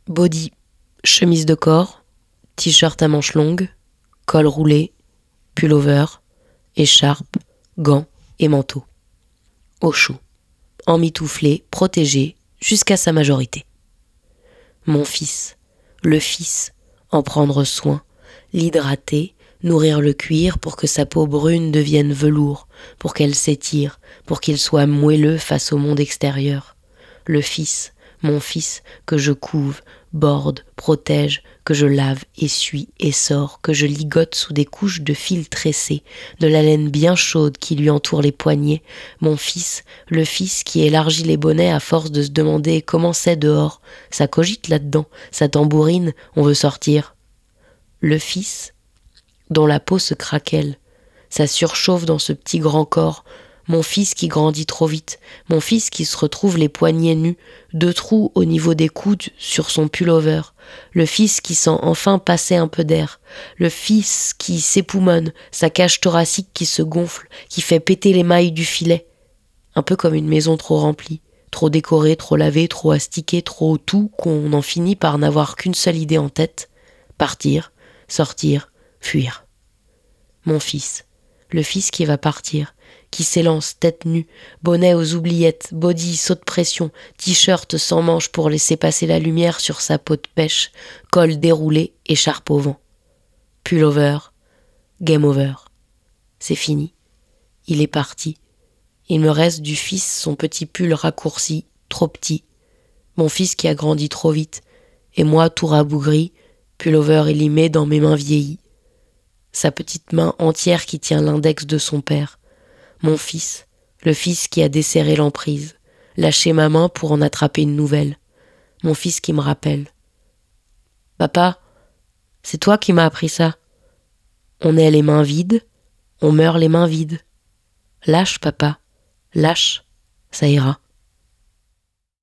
Body, chemise de corps, t-shirt à manches longues, col roulé, pullover, écharpe, gants et manteau. Au chaud, emmitouflé, protégé, jusqu'à sa majorité. Mon fils, le fils, en prendre soin, l'hydrater, nourrir le cuir pour que sa peau brune devienne velours, pour qu'elle s'étire, pour qu'il soit moelleux face au monde extérieur. Le fils, mon fils, que je couve, borde, protège, que je lave, essuie, essore, que je ligote sous des couches de fil tressés, de la laine bien chaude qui lui entoure les poignets. Mon fils, le fils qui élargit les bonnets à force de se demander comment c'est dehors. Ça cogite là-dedans, ça tambourine, on veut sortir. Le fils, dont la peau se craquelle, ça surchauffe dans ce petit grand corps. Mon fils qui grandit trop vite, mon fils qui se retrouve les poignets nus, 2 trous au niveau des coudes sur son pullover, le fils qui sent enfin passer un peu d'air, le fils qui s'époumonne, sa cage thoracique qui se gonfle, qui fait péter les mailles du filet, un peu comme une maison trop remplie, trop décorée, trop lavée, trop astiquée, trop tout, qu'on en finit par n'avoir qu'une seule idée en tête, partir, sortir, fuir. Mon fils, le fils qui va partir, qui s'élance tête nue, bonnet aux oubliettes, body saut de pression, t-shirt sans manches pour laisser passer la lumière sur sa peau de pêche, col déroulé, écharpe au vent. Pullover, game over. C'est fini. Il est parti. Il me reste du fils son petit pull raccourci, trop petit. Mon fils qui a grandi trop vite. Et moi tout rabougri, pullover élimé dans mes mains vieillies. Sa petite main entière qui tient l'index de son père. Mon fils, le fils qui a desserré l'emprise, lâché ma main pour en attraper une nouvelle. Mon fils qui me rappelle. Papa, c'est toi qui m'as appris ça. On est les mains vides, on meurt les mains vides. Lâche, papa, lâche, ça ira.